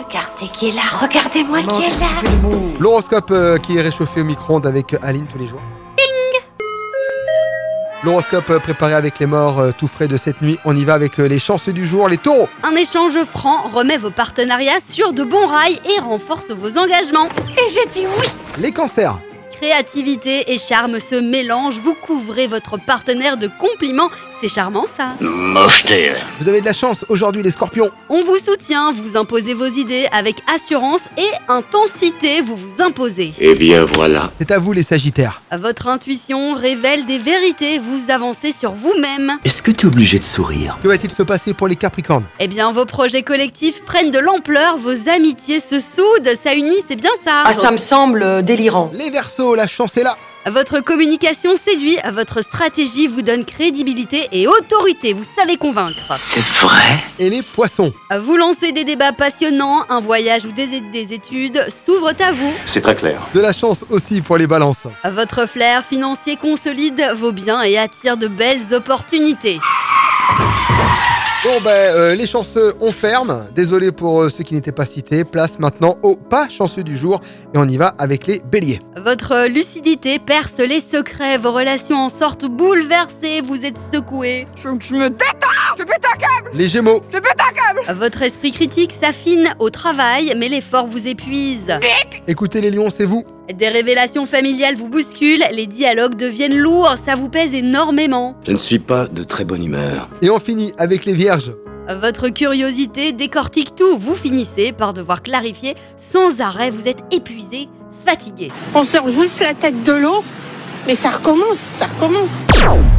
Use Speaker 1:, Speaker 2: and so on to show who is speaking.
Speaker 1: Regardez qui est là, regardez-moi qui est là.
Speaker 2: L'horoscope qui est réchauffé au micro-ondes avec Aline tous les jours. L'horoscope préparé avec les morts tout frais de cette nuit. On y va avec les chanceux du jour, les taureaux.
Speaker 3: Un échange franc remet vos partenariats sur de bons rails et renforce vos engagements.
Speaker 1: Et j'ai dit oui.
Speaker 2: Les cancers.
Speaker 3: Créativité et charme se mélangent, vous couvrez votre partenaire de compliments. C'est charmant ça.
Speaker 4: Mocheté.
Speaker 2: Vous avez de la chance aujourd'hui, les scorpions.
Speaker 3: On vous soutient, vous imposez vos idées avec assurance et intensité, vous vous imposez.
Speaker 4: Eh bien voilà.
Speaker 2: C'est à vous, les sagittaires.
Speaker 3: Votre intuition révèle des vérités, vous avancez sur vous-même.
Speaker 5: Est-ce que tu es obligé de sourire?
Speaker 2: Que va-t-il se passer pour les capricornes?
Speaker 3: Eh bien, vos projets collectifs prennent de l'ampleur, vos amitiés se soudent, ça unit, c'est bien ça.
Speaker 6: Ah, ça me semble délirant.
Speaker 2: Les verseaux, la chance est là.
Speaker 3: Votre communication séduit, votre stratégie vous donne crédibilité et autorité, vous savez convaincre.
Speaker 5: C'est vrai?
Speaker 2: Et les poissons.
Speaker 3: Vous lancez des débats passionnants, un voyage ou des études s'ouvrent à vous.
Speaker 4: C'est très clair.
Speaker 2: De la chance aussi pour les balances.
Speaker 3: Votre flair financier consolide vos biens et attire de belles opportunités.
Speaker 2: Bon les chanceux, on ferme. Désolé pour ceux qui n'étaient pas cités. Place maintenant aux pas chanceux du jour. Et on y va avec les béliers.
Speaker 3: Votre lucidité perce les secrets, vos relations en sortent bouleversées, vous êtes secoués.
Speaker 6: Je me détends. Je pète un câble.
Speaker 2: Les gémeaux.
Speaker 6: Je pète un câble.
Speaker 3: Votre esprit critique s'affine au travail, mais l'effort vous épuise.
Speaker 2: Écoutez les lions, c'est vous.
Speaker 3: Des révélations familiales vous bousculent, les dialogues deviennent lourds, ça vous pèse énormément.
Speaker 5: Je ne suis pas de très bonne humeur.
Speaker 2: Et on finit avec les vierges.
Speaker 3: Votre curiosité décortique tout, vous finissez par devoir clarifier sans arrêt, vous êtes épuisé, fatigué.
Speaker 7: On sort juste la tête de l'eau, mais ça recommence.